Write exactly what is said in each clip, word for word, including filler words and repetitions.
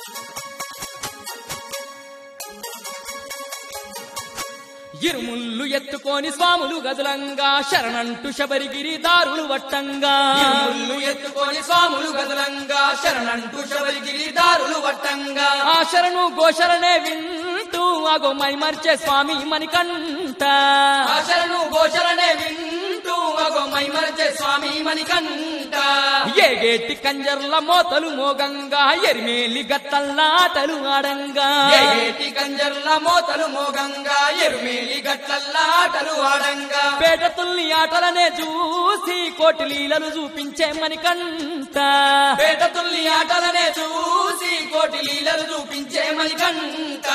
ఇరుముళ్ళు ఎత్తుకొని స్వాములు గదులంగా శరణంటు శబరిగిరి దారులు వట్టంగా ఇరుముళ్ళు ఎత్తుకొని స్వాములు గదులంగా శరణంటు శబరిగిరి దారులు వట్టంగా ఆ శరణు గోశరణే వింటూ అగో మైమర్చే స్వామి మణికంఠ ఆ శరణు గోశరణే వింటూ అగో మైమర్చే స్వామి మణికంఠ ఏగేటి కంజర్ల మోతలు మోగంగా ఎరిమేలి గట్టల్లాటలు ఆడంగా ఏగేటి కంజర్ల మోతలు మోగంగా ఎరుమేలి గట్లల్లాటలు ఆడంగా పేట తుల్లి ఆటలనే చూసి కోటి లీలలు చూపించే మణికంఠ పేట తుల్లి ఆటలనే చూసి కోటి లీలలు చూపించే మణికంఠ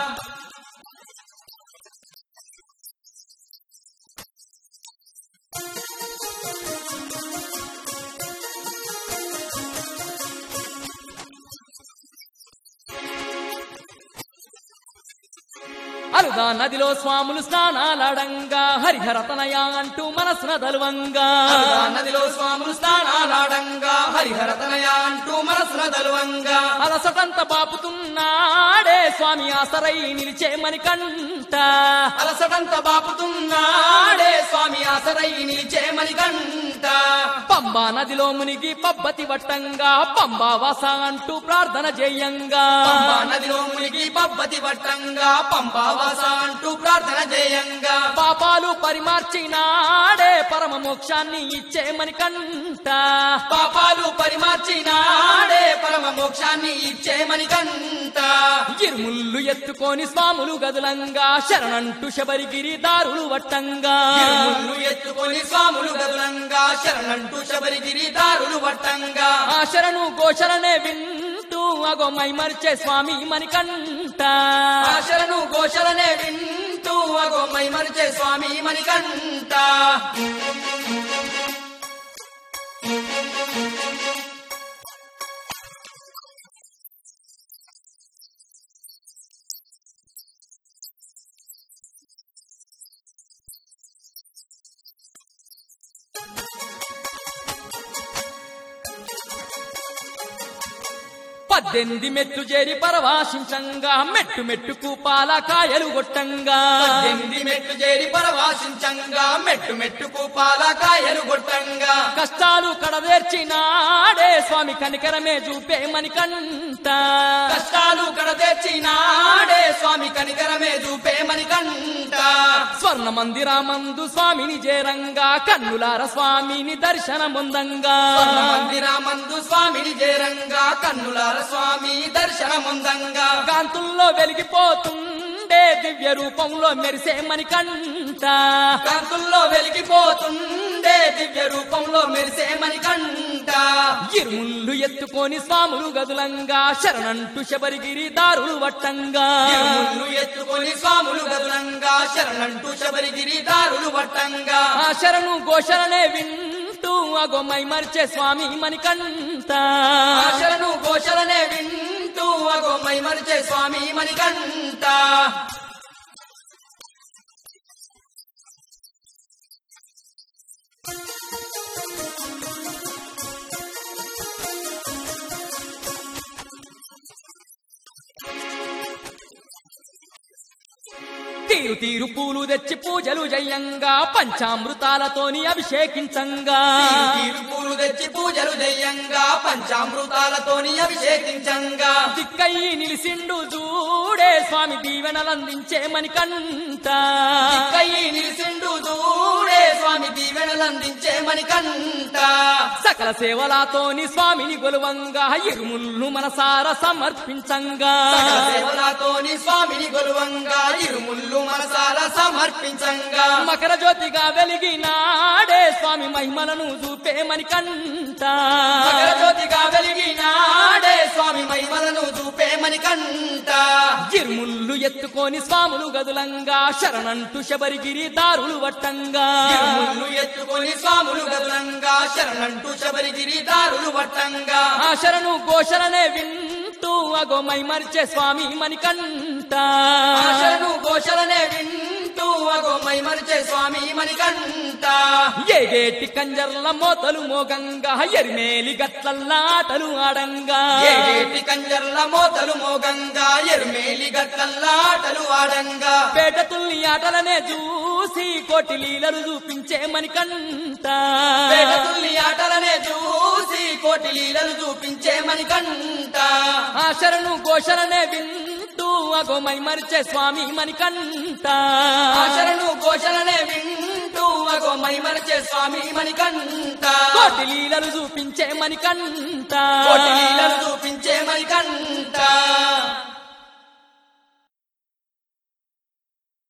అలుదా నదిలో స్వాములు స్నానాలాడంగా హరిహరతనయ అంటూ మనసున దలువంగా అలుదా నదిలో స్వాములు స్నానాలాడంగా హరిహరతనయ అంటూ మనసున దలువంగా అలసటంత బాపుతున్నాడే స్వామి ఆసరై నిలిచే మణికంఠ అలసటంత బాపుతున్నాడే స్వామి ఆసరై నిలిచే మణికంఠ పంబా నదిలో మునిగి పబ్బతి వట్టంగా పంబా వాస అంటూ ప్రార్థన చేయంగా పంబా నదిలో మునిగి పబ్బతి వట్టంగా పంబా వాస అంటూ ప్రార్థన చేయంగా పాపాలు పరిమార్చినాడే పరమ మోక్షాన్ని ఇచ్చే మణికంఠ పాపాలు పరిమార్చినాడే పరమ మోక్షాన్ని ఇచ్చే మణికంఠ ఇరుముళ్ళు ఎత్తుకొని స్వాములు గదులంగా శరణంటు శబరిగిరి దారులు వట్టంగా ఇరుముళ్ళు ఎత్తుకొని స్వాములు గదులంగా శరణంటు శబరిగిరి దారులు వట్టంగా ఆ శరణు గోశరణే వింటూ అగో మైమర్చే స్వామి మణికంఠ ఆ శరణు గోశరణే వింటూ అగో మైమర్చే స్వామి మణికంఠ పద్దెనిమిది మెట్టు చేరి పరవాశించంగా మెట్టు మెట్టుకు పాలకాయలు గొట్టంగా పద్దెనిమిది మెట్లు చేరి పరవాసించంగా మెట్టు మెట్టుకు పాలకాయలు గొట్టంగా కష్టాలు కడదేర్చినాడే స్వామి కనికరమే చూపే మణికంఠ కష్టాలు కడతెచ్చినాడే స్వామి కనికరమే చూపే మణికంఠ స్వర్ణ మందిరామందు స్వామిని చేరంగా కన్నులార స్వామిని దర్శనముందంగా మందిరామందు స్వామిని చేరంగా కన్నులార స్వామి దర్శనముందంగా కాంతుల్లో వెలిగిపోతుండే దివ్య రూపంలో మెరిసే మణికంఠ కాంతుల్లో వెలిగిపోతుండే దివ్య రూపంలో మెరిసే మణికంఠ ఇరుముళ్ళు ఎత్తుకొని స్వాములు గదులంగా శరణంటు శబరిగిరి దారులు వట్టంగా ఇరుముళ్ళు ఎత్తుకొని స్వాములు గదులంగా శరణంటూ శబరిగిరి దారులు వట్టంగా ఆ శరణు గోశరణే వింటూ అగో మైమర్చే స్వామి మణికంఠ ఆ శరణు గోశరణే వింటూ అగో మైమర్చే స్వామి మణికంఠ తీరు తీరు పూలు తెచ్చి పూజలు జయంగా పంచామృతాలతోని అభిషేకించంగా తీరు పూలు తెచ్చి పూజలు జయంగా పంచామృతాలతోని అభిషేకించంగా దిక్కయ్యి నిలిసిండు చూడే స్వామి దీవెనలందించే మణికంఠ కయ్యి నిలిసిండు దూడే స్వామి దీవెనలందించే మణికంఠ సకల సేవలతోని స్వామిని గొలువంగా ఇరుముళ్ళు మనసార సమర్పించంగా సకల సేవలతోని స్వామిని గొలువంగా ఇరుముళ్ళు మనసాల సమర్పించంగా మకర జ్యోతిగా వెలిగినాడే స్వామి మహిమలను చూపే మణికంఠ మకర జ్యోతిగా వెలిగినాడే స్వామి మహిమలను చూపే మణికంఠ ఇరుముళ్ళు ఎత్తుకొని స్వాములు గదులంగా శరణంటు శబరిగిరి దారులు వట్టంగా ఇరుముళ్ళు ఎత్తుకొని స్వాములు గదులంగా శరణంటూ శబరిగిరి దారులు వట్టంగా ఆ శరణు గోశరణే వింటూ అగో మైమర్చే స్వామి మణికంఠ ఆ శరణు ఘోషలనే వింటూ అగో మైమరిచే స్వామి మణికంఠ ఏగేటి కంజర్ల మోతలు మోగంగా ఎరిమేలి గట్లల్లాటలు ఆడంగా ఏటి కంజర్ల మోతలు మోగంగా ఎరుమేలి గట్లల్లాటలు ఆడంగా పేట తుల్లి ఆటలనే చూసి కోటి లీలలు చూపించే మణికంఠ పేట తుల్లి ఆటలనే చూసి కోటి లీలలు చూపించే మణికంఠ ఆ శరణు ఘోషలనే వింటూ అగో మైమరిచే స్వామి మణికంఠ ఆచరణు ఘోషలనే వింటూ అగో మైమరిచే స్వామి మణికంఠ కోటి లీలలు చూపించే మణికంఠ కోటి లీలలు చూపించే మణికంఠ